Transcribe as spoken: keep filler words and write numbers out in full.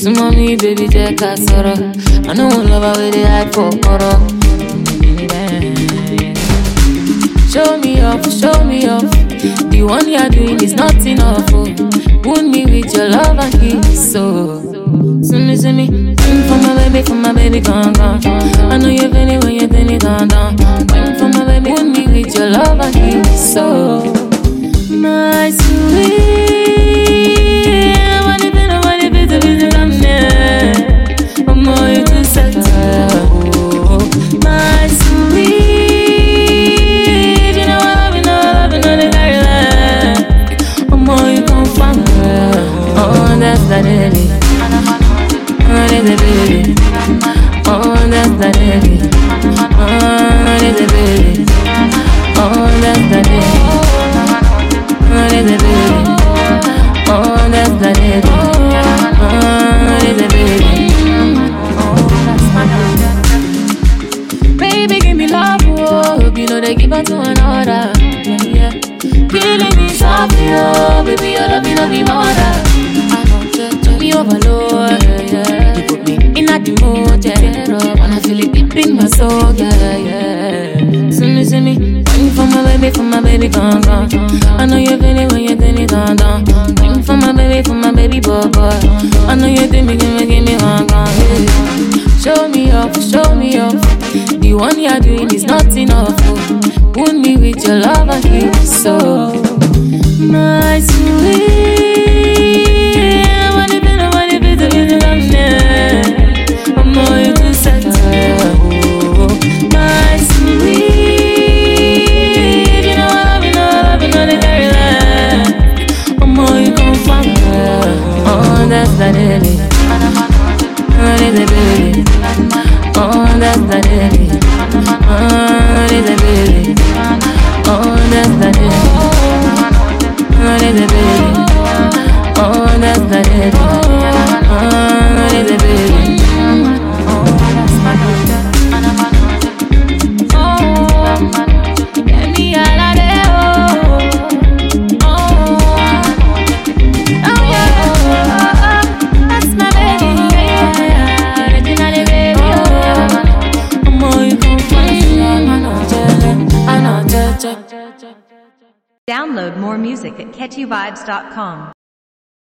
Mommy, baby, take a sorrow. I know love her with the hype for horror. Show me off, show me off. The one you're doing is not enough. Oh. Wound me with your love and kiss. So, send me, send me. Wine for my baby, for my baby, gone, gone. I know you're feeling when you're feeling gone, down. Wine for my baby, wound me with your love and kiss. So, my sweet. I know you're feeling when you're feeling gone down. Waiting for my baby, for my baby boy, boy. I know you're feeling, give me, give me one, gone. Yeah. Show me off, show me off. The one you're doing is not enough. Oh. Wound me with your love and kiss. So, my sweet. I wanna be, I wanna be, the be the love, yeah. I know you're too sad. Oh, my sweet. That's the baby. Oh, that's the baby. Oh, that's the baby. Oh, that's the baby. Oh, that's the baby. Oh, that's the baby. Oh, that's the baby. Oh, that's the baby. Oh, that's my daughter. Oh, get me out of there. Oh, oh, yeah. Download more music at catchy vibes dot com.